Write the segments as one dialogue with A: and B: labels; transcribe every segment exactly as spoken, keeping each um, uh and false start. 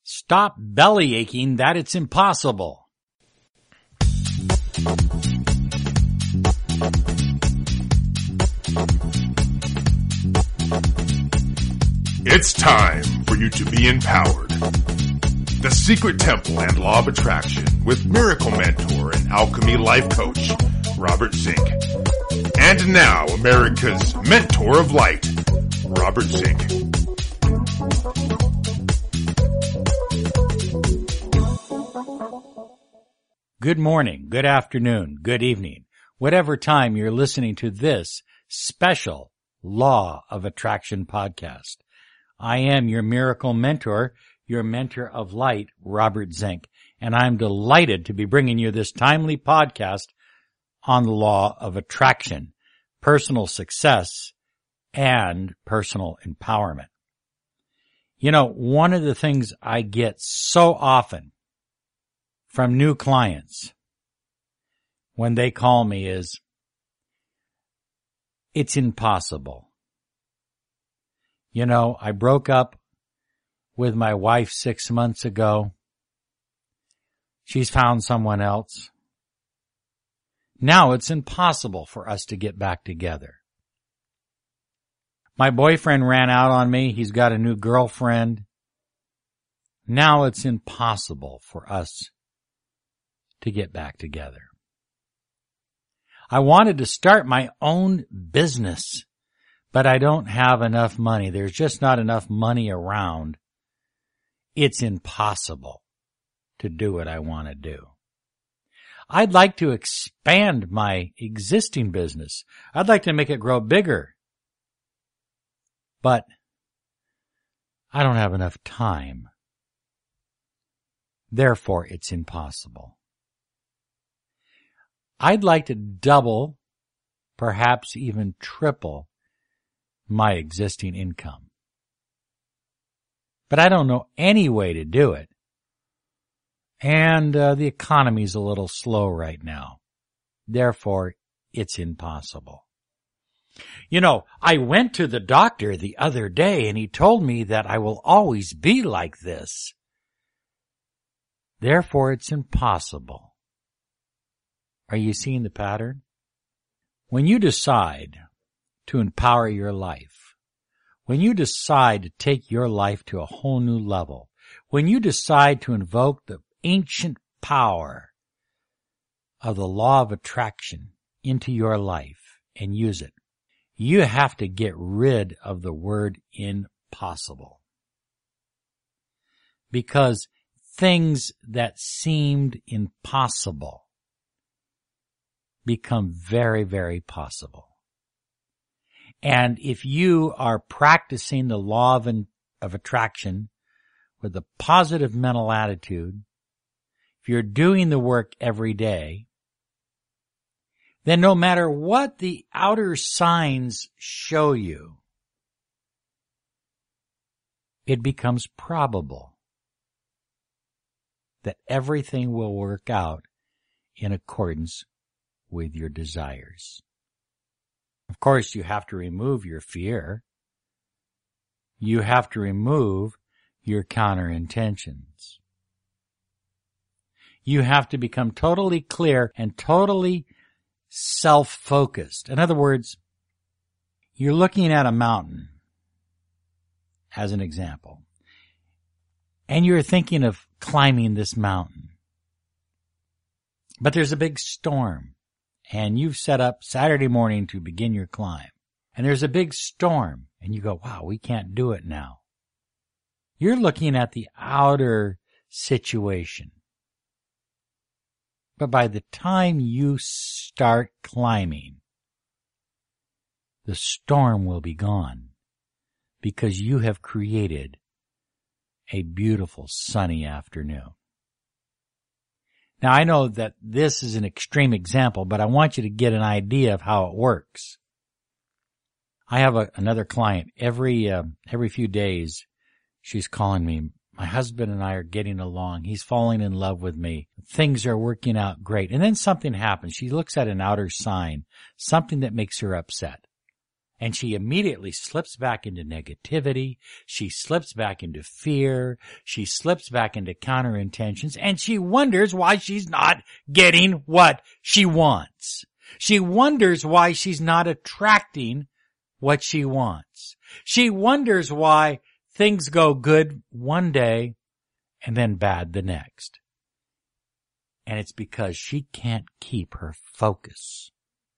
A: Stop belly aching that it's impossible.
B: It's time for you to be empowered. The Secret Temple and Law of Attraction with Miracle Mentor and Alchemy Life Coach, Robert Zink. And now, America's Mentor of Light, Robert Zink.
A: Good morning, good afternoon, good evening, whatever time you're listening to this special Law of Attraction podcast. I am your miracle mentor, your mentor of light, Robert Zink, and I'm delighted to be bringing you this timely podcast on the Law of Attraction, personal success, and personal empowerment. You know, one of the things I get so often from new clients when they call me is, it's impossible. You know, I broke up with my wife six months ago. She's found someone else. Now it's impossible for us to get back together. My boyfriend ran out on me. He's got a new girlfriend. Now it's impossible for us to get back together. I wanted to start my own business, but I don't have enough money. There's just not enough money around. It's impossible to do what I want to do. I'd like to expand my existing business. I'd like to make it grow bigger. But I don't have enough time. Therefore, it's impossible. I'd like to double, perhaps even triple, my existing income. But I don't know any way to do it. And uh, the economy's a little slow right now. Therefore, it's impossible. You know, I went to the doctor the other day and he told me that I will always be like this. Therefore, it's impossible. Are you seeing the pattern? When you decide to empower your life, when you decide to take your life to a whole new level, when you decide to invoke the ancient power of the law of attraction into your life and use it, you have to get rid of the word impossible. Because things that seemed impossible become very, very possible. And if you are practicing the law of, of attraction with a positive mental attitude, if you're doing the work every day, then no matter what the outer signs show you, it becomes probable that everything will work out in accordance with your desires. Of course, you have to remove your fear. You have to remove your counter intentions. You have to become totally clear and totally self-focused. In other words, you're looking at a mountain, as an example, and you're thinking of climbing this mountain. But there's a big storm. And you've set up Saturday morning to begin your climb. And there's a big storm. And you go, wow, we can't do it now. You're looking at the outer situation. But by the time you start climbing, the storm will be gone. Because you have created a beautiful sunny afternoon. Now, I know that this is an extreme example, but I want you to get an idea of how it works. I have a, another client. Every uh, every few days, she's calling me. My husband and I are getting along. He's falling in love with me. Things are working out great. And then something happens. She looks at an outer sign, something that makes her upset. And she immediately slips back into negativity. She slips back into fear. She slips back into counterintentions. And she wonders why she's not getting what she wants. She wonders why she's not attracting what she wants. She wonders why things go good one day and then bad the next. And it's because she can't keep her focus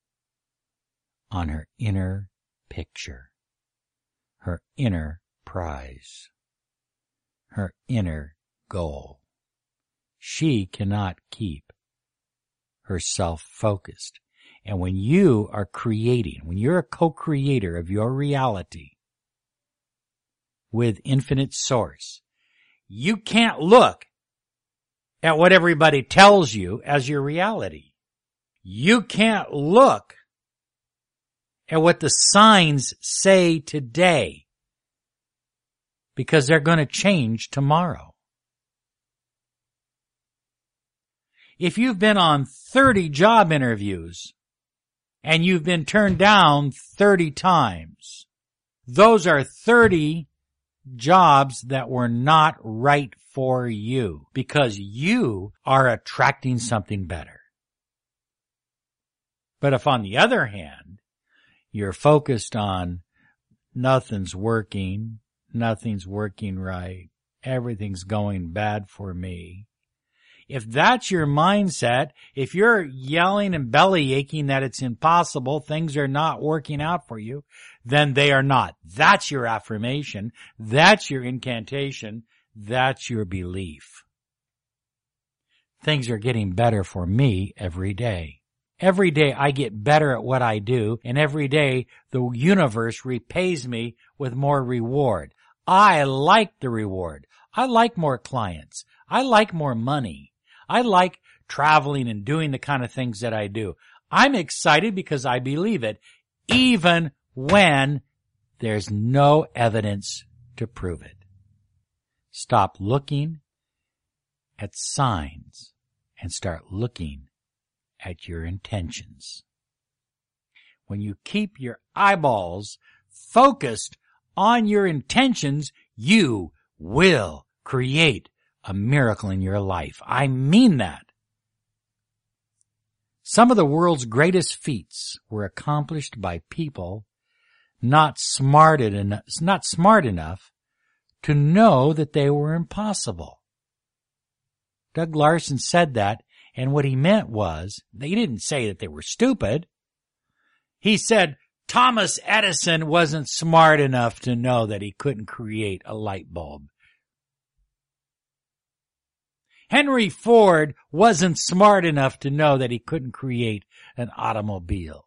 A: on her inner picture, her inner prize, her inner goal. She cannot keep herself focused. And when you are creating, when you're a co-creator of your reality with infinite source, you can't look at what everybody tells you as your reality. You can't look at what the signs say today, because they're going to change tomorrow. If you've been on thirty job interviews and you've been turned down thirty times, those are thirty jobs that were not right for you, because you are attracting something better. But if, on the other hand, you're focused on nothing's working, nothing's working right, everything's going bad for me, if that's your mindset, if you're yelling and belly aching that it's impossible, things are not working out for you, then they are not. That's your affirmation. That's your incantation. That's your belief. Things are getting better for me every day. Every day I get better at what I do, and every day the universe repays me with more reward. I like the reward. I like more clients. I like more money. I like traveling and doing the kind of things that I do. I'm excited because I believe it, even when there's no evidence to prove it. Stop looking at signs and start looking at your intentions. When you keep your eyeballs focused on your intentions, you will create a miracle in your life. I mean that. Some of the world's greatest feats were accomplished by people not smart enough, not smart enough to know that they were impossible. Doug Larson said that, and what he meant was, he didn't say that they were stupid. He said Thomas Edison wasn't smart enough to know that he couldn't create a light bulb. Henry Ford wasn't smart enough to know that he couldn't create an automobile.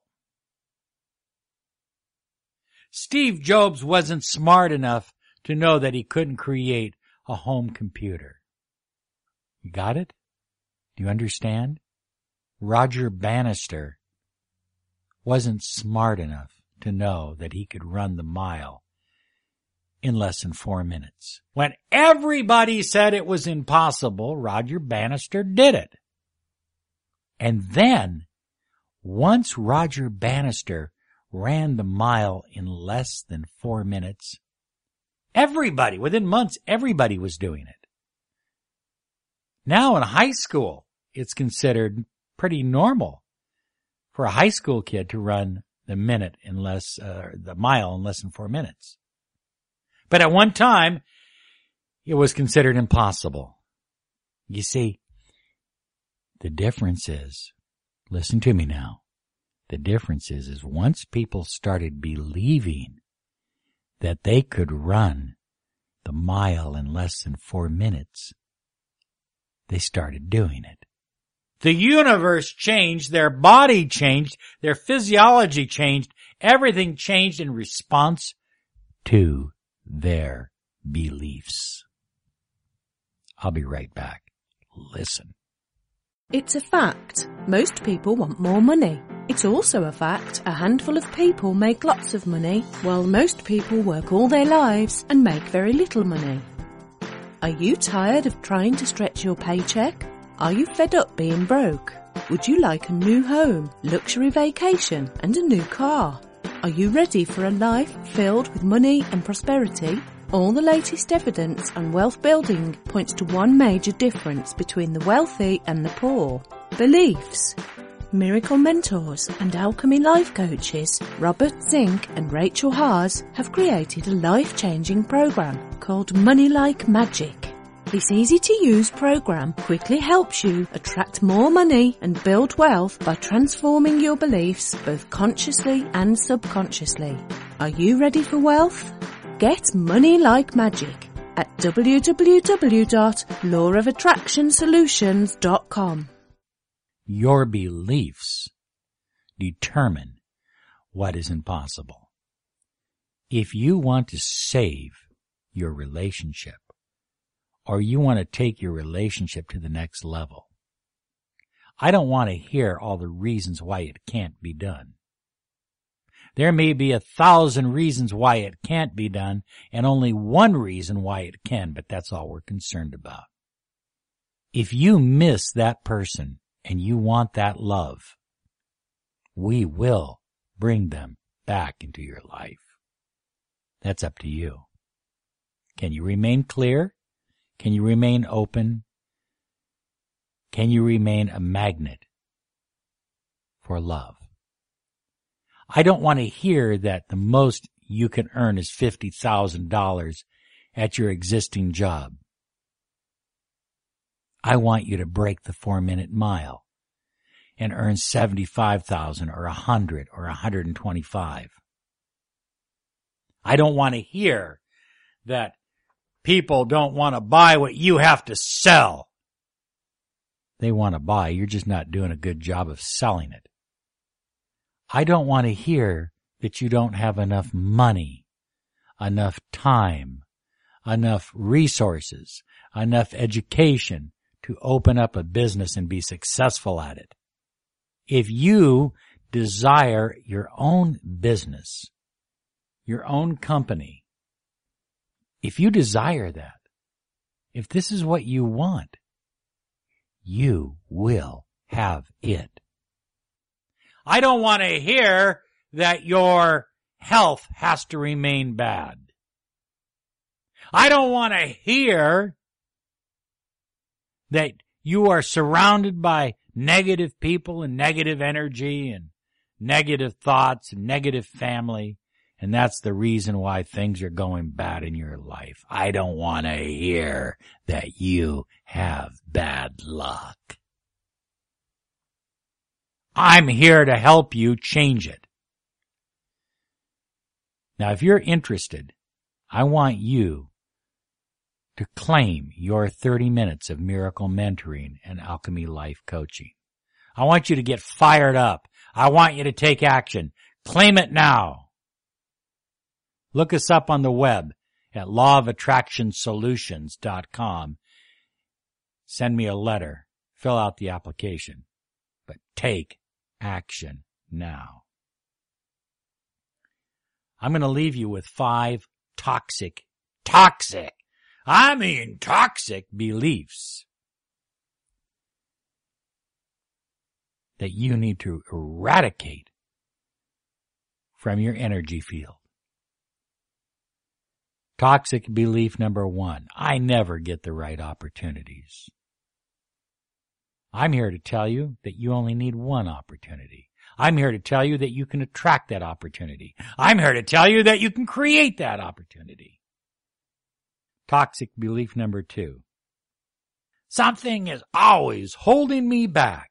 A: Steve Jobs wasn't smart enough to know that he couldn't create a home computer. You got it? Do you understand? Roger Bannister wasn't smart enough to know that he could run the mile in less than four minutes. When everybody said it was impossible, Roger Bannister did it. And then, once Roger Bannister ran the mile in less than four minutes, everybody, within months, everybody was doing it. Now in high school, it's considered pretty normal for a high school kid to run the minute in less, uh, the mile in less than four minutes. But at one time, it was considered impossible. You see, the difference is, listen to me now, the difference is, is once people started believing that they could run the mile in less than four minutes, they started doing it. The universe changed, their body changed, their physiology changed, everything changed in response to their beliefs. I'll be right back. Listen.
C: It's a fact. Most people want more money. It's also a fact a handful of people make lots of money, while most people work all their lives and make very little money. Are you tired of trying to stretch your paycheck? Are you fed up being broke? Would you like a new home, luxury vacation, and a new car? Are you ready for a life filled with money and prosperity? All the latest evidence on wealth building points to one major difference between the wealthy and the poor: beliefs. Miracle mentors and alchemy life coaches Robert Zink and Rachel Haas have created a life-changing program called Money Like Magic. This easy-to-use program quickly helps you attract more money and build wealth by transforming your beliefs both consciously and subconsciously. Are you ready for wealth? Get Money Like Magic at w w w dot law of attraction solutions dot com.
A: Your beliefs determine what is impossible. If you want to save your relationship, or you want to take your relationship to the next level, I don't want to hear all the reasons why it can't be done. There may be a thousand reasons why it can't be done, and only one reason why it can, but that's all we're concerned about. If you miss that person and you want that love, we will bring them back into your life. That's up to you. Can you remain clear? Can you remain open? Can you remain a magnet for love? I don't want to hear that the most you can earn is fifty thousand dollars at your existing job. I want you to break the four-minute mile and earn seventy-five thousand dollars or one hundred thousand dollars or one hundred twenty-five thousand dollars. I don't want to hear that people don't want to buy what you have to sell. They want to buy. You're just not doing a good job of selling it. I don't want to hear that you don't have enough money, enough time, enough resources, enough education to open up a business and be successful at it. If you desire your own business, your own company, if you desire that, if this is what you want, you will have it. I don't want to hear that your health has to remain bad. I don't want to hear that you are surrounded by negative people and negative energy and negative thoughts and negative family, and that's the reason why things are going bad in your life. I don't want to hear that you have bad luck. I'm here to help you change it. Now, if you're interested, I want you to claim your thirty minutes of miracle mentoring and alchemy life coaching. I want you to get fired up. I want you to take action. Claim it now. Look us up on the web at law of attraction solutions dot com. Send me a letter. Fill out the application. But take action now. I'm going to leave you with five toxic, toxic, I mean toxic beliefs that you need to eradicate from your energy field. Toxic belief number one, I never get the right opportunities. I'm here to tell you that you only need one opportunity. I'm here to tell you that you can attract that opportunity. I'm here to tell you that you can create that opportunity. Toxic belief number two, something is always holding me back.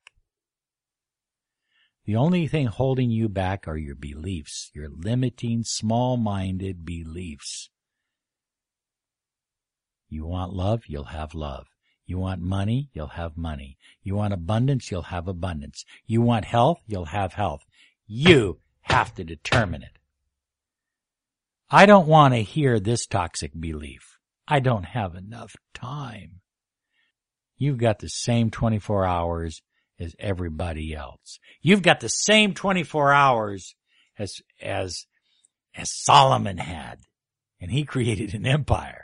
A: The only thing holding you back are your beliefs, your limiting, small-minded beliefs. You want love, you'll have love. You want money, you'll have money. You want abundance, you'll have abundance. You want health, you'll have health. You have to determine it. I don't want to hear this toxic belief. I don't have enough time. You've got the same twenty-four hours as everybody else. You've got the same twenty-four hours as, as, as Solomon had, and he created an empire.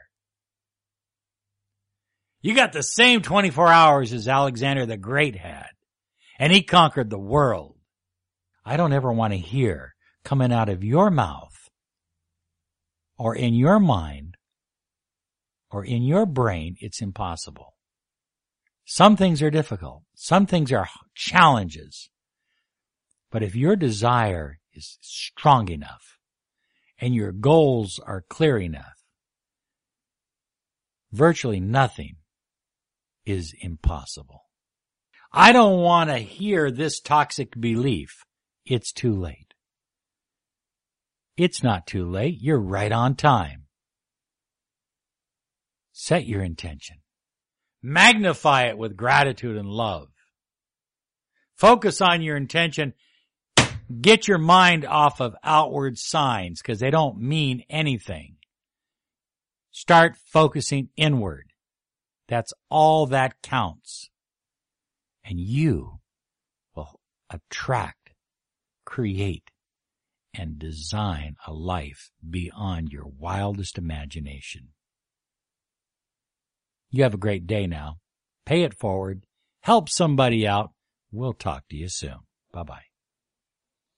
A: You got the same twenty-four hours as Alexander the Great had, and he conquered the world. I don't ever want to hear coming out of your mouth or in your mind or in your brain, it's impossible. Some things are difficult. Some things are challenges. But if your desire is strong enough and your goals are clear enough, virtually nothing is impossible. I don't want to hear this toxic belief. It's too late. It's not too late. You're right on time. Set your intention. Magnify it with gratitude and love. Focus on your intention. Get your mind off of outward signs because they don't mean anything. Start focusing inward. That's all that counts. And you will attract, create, and design a life beyond your wildest imagination. You have a great day now. Pay it forward. Help somebody out. We'll talk to you soon. Bye-bye.